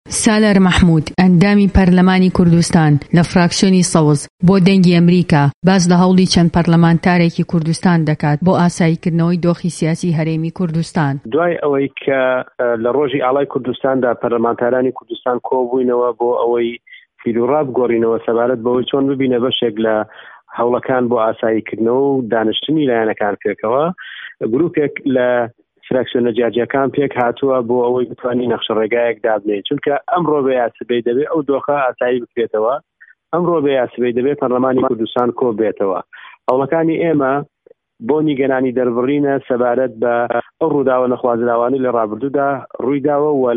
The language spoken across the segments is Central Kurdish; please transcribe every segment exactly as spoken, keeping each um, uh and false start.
سالار محمود ئەندامی پەرلەمانی کوردستان لە فراکسیۆنی سەوز بۆ دەنگی ئەمریکا باس لە هەوڵی چەند پەرلەمانتارێکی کوردستان دەکات بۆ ئاساییکردنەوەی دۆخی سیاسی هەرێمی کوردستان. دوای ئەوەی کە لە ڕۆژی ئاڵای کوردستاندا پەرلەمانتارانی کوردستان کۆبووینەوە بۆ ئەوەی فیلوڕاب گۆڕینەوە سەبارەت بەوەی چۆن ببینە بەشێک لە هەوڵەکان بۆ ئاساییکردنەوە و دانیشتنی لایەنەکان پێکەوە، گروپێک لە فراکسیۆنە جیاجیەکان پێک هاتووە بۆ ئەوەی بتوانین نەخشەڕێگایەک دابنێت، چونکە ئەمڕۆ بە یاسبەی دەبێت ئەو دۆخە ئاسایی بکرێتەوە، ئەمڕۆ بە یاسبەی دەبێت پەرلەمانی کوردستان کۆ بێتەوە. هەوڵەکانی ئێمە بۆ نیگەرانی دەربڕینە سەبارەت بە ئەو ڕووداوە نەخوازراوانی لە ڕابردوودا ڕوویداوە و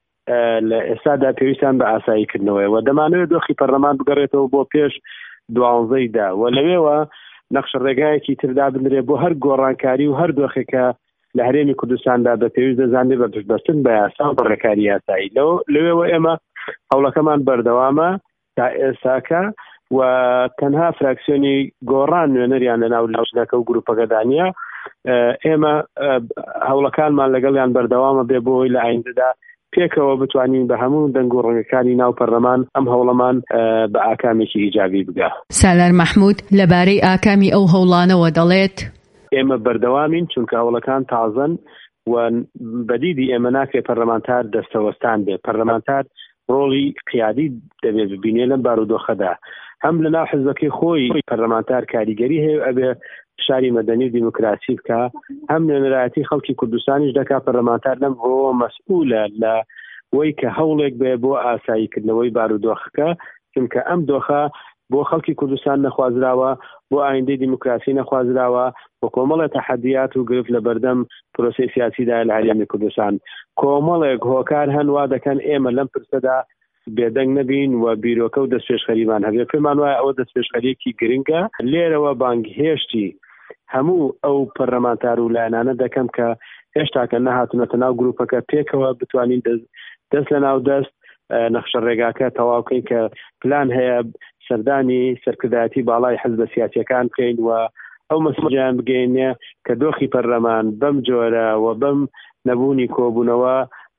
لە ئێستادا پێویستیان بە ئاساییکردنەوەی و دەمانەوێت دۆخی پەرلەمان بگەڕێتەوە بۆ پێش دوانزەیدا و لەوێوە نەخشەڕێگایەکی تردا بنرێت بۆ هەر گۆڕانکاری و هەر دۆخێکە لە هەرێمی کوردستاندا بە پێویست دەزانێت بە پشتبەستن بە یاسا و بەڕێکاری یاسایی. لەوێەوە ئێمە هەوڵەکەمان بەردەوامە تا ئێستاکە و تەنها فراکسیۆنی گۆڕان نوێنەریان لەناو لاوچنەکە و گروپەکەدانە. ئێمە هەوڵەکانمان لەگەڵیان بەردەوامە بێ بۆی لە ئایندەدا پێکەوە بتوانین بە هەموو دەنگ و ڕەنگەکانی ناو پەرلەمان ئەم هەوڵەمان بە ئاکامێکی ئیجابی بگا. سالار محمود لەبارەی ئاکامی ئەو هەوڵانەوە دەڵێت ئێمە بەردەوامین چونکە هەوڵەکان تازن و بەدیدی ئێمە ناکرێت پەرلەمانتار دەستەوەستان بێت. پەرلەمانتار ڕۆڵی قیادی دەبێت ببینێ لەم بارودۆخەدا، هەم لەناو حزبەکەی خۆی پەرلەمانتار کاریگەری هەیە ئەبێ شاری مەدەنی و دیموکراسی بکە، هەم نوێنەرایەتی خەڵکی کوردستانیش دەکا. پەرلەمانتار لەم ڕۆ مەسئولە لە وەی کە هەوڵێک بێ بۆ ئاساییکردنەوەی بارودۆخەکە، چونکە ئەم دۆخە بۆ خەڵکی کوردستان نەخوازراوە، بۆ ئایندەی دیموکراسی نەخوازراوە، بۆ کۆمەڵە تەحەدیات و گرفت لە بەردەم پرۆسەی سیاسیدا لە هەرێمی کوردستان. کۆمەڵێک هۆکار هەنوا دەکەن ئێمە لەم پرسەدا بێدەنگ نەبین و بیرۆکە و دەستپێشخەریمان هەبێت. پێمان وایە ئەوە دەستپێشخەریەکی گرنگە. لێرەوە بانگهێشتی هەموو ئەو پەرلەمانتار و لایەنانە دەکەم کە هێشتاکە نەهاتونەتە ناو گروپەکە پێکەوە بتوانین دەست لە ناو دەست نەخشە ڕێگاکە تەواوکەین کە پلان هەیە سەردانی سەرکردایەتی باڵای حزبە سیاسیەکان بکەین و ئەو مەسەجیان بگەینێ کە دۆخی پەرلەمان بەم جۆرە و بەم نەبوونی کۆبوونەوە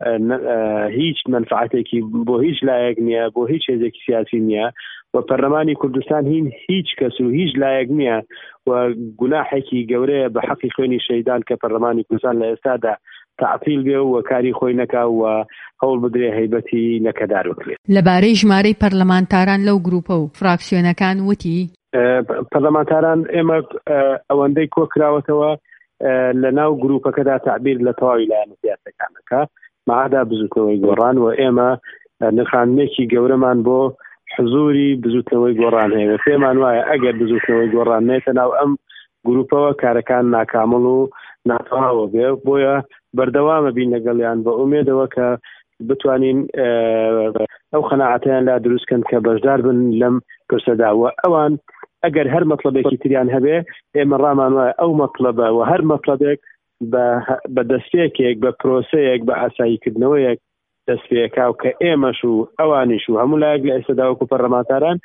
هیچ منفعەتێکی بۆ هیچ لایەک نییە، بۆ هیچ هێزێکی سیاسی نییە و پەرلەمانی کوردستان هین هیچ کەس و هیچ لایەک نییە و گوناحێکی گەورەیە بە حەقی خوێنی شەیدان کە پەرلەمانی کوردستان لە ئێستادا تعطیل بێ و کاری خۆی نەکا و هەوڵ بدرێ هەیبەتی لەکەدار بکرێت. لەبارەی ژمارەی پەرلەمانتاران لەو گروپە و فراکسیۆنەکان وتی پەرلەمانتاران ئێمە ئەوەندەی کۆکراوەتەوە لە ناو گروپەکەدا تعبیر لە تەواوی لایەنە سیاسەکانەکە مەعادا بزوتنەوەی گۆڕان و ئێمە نرخانمێکی گەورەمان بۆ حزوری بزوتنەوەی گۆڕان هەیە. پێمان وایە ئەگەر بزوتنەوەی گۆڕان نێتە ناو ئەم گروپەوە کارەکان ناکامڵ و ناتەواوە بێ، بۆیە بەردەوامە بین لەگەڵیان بە ئومێدەوە کە بتوانین ئەو خەناعەتیان لا دروستکەن کە بەشدار بن لەم پرسەدا و ئەوان ئەگەر هەر مەطلبێکی تریان هەبێ ئێمە ڕامان وایە ئەو مەطلبە و هەر مەطلبێک بە دەستپێکێک بە پرۆسەیەک بە ئاساییکردنەوەیەک دەستپێکا و کە ئێمەش و ئەوانیش و هەموو لایەک لە ئێستاداوەکو پەرلەمانتاران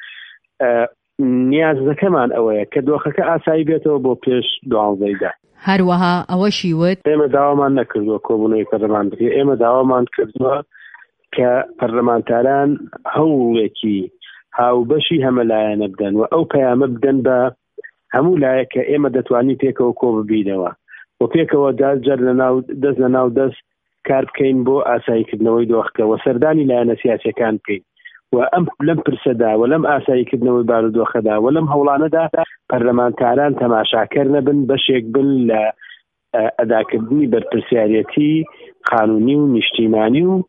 نیازەکەمان ئەوەیە کە دۆخەکە ئاسایی بێتەوە بۆ پێش دوانزەیدا. هەروەها ئەوەشی وت ئێمە داوامان نەکردووە کۆبوونەوەی پەرلەمان بکرێت، ئێمە داوامان کردووە کە پەرلەمانتاران هەوڵێکی هاوبەشی هەمەلایەنە بدەن و ئەو پەیامە بدەن بە هەموو لایەکە ئێمە دەتوانین پێکەوە کۆ ببینەوە و پێکەوە دەست لە ناو دەست کار بکەین بۆ ئاساییکردنەوەی دۆخەکە و سەردانی لایەنە سیاسیەکان بکەین و ئەم لەم پرسەدا و لەم ئاساییکردنەوەی بارودۆخەدا و لەم هەوڵانەدا پەرلەمانتاران تەماشاکەر نەبن، بەشێک بن لە ئەداکردنی بەرپرسیارەتی قانونی و نیشتیمانی و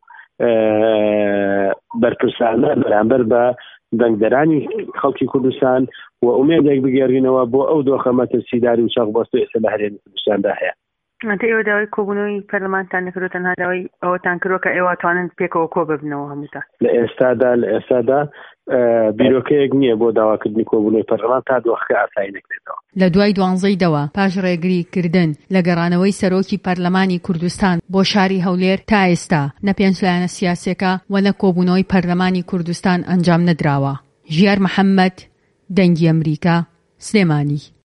بەرپرسانە بەرامبەر بە دەنگدەرانی خەڵکی کوردستان و ئومێدێک بگێڕینەوە بۆ ئەو دۆخە مەترسیداری و چاقبەست ئێستا لە هەرێمی کوردستاندا هەیە. ئەتە ئێوە داوای کۆبوونەوەی پەرلەمانتان نەکردو، تەنها داوای ئەوەتان کردووە کە ئێوە توانن پێکەوە کۆ ببنەوە هەمووتان. لە ئێستادا لە ئێستادا بیرۆکەیەک نییە بۆ داواکردنی کۆبوونەوەی پەرلەمان تا دۆخەکە ئاسایی نەکرێتەوە. لە دوای دوانزەیدەوە پاش ڕێگریکردن لە گەڕانەوەی سەرۆکی پەرلەمانی کوردستان بۆ شاری هەولێر تا ئێستا نە پێنج لایەنە سیاسیەکە و نە کۆبوونەوەی پەرلەمانی کوردستان ئەنجام نەدراوە. ژیار محەممەد، دەنگی ئەمریکا، سلێمانی.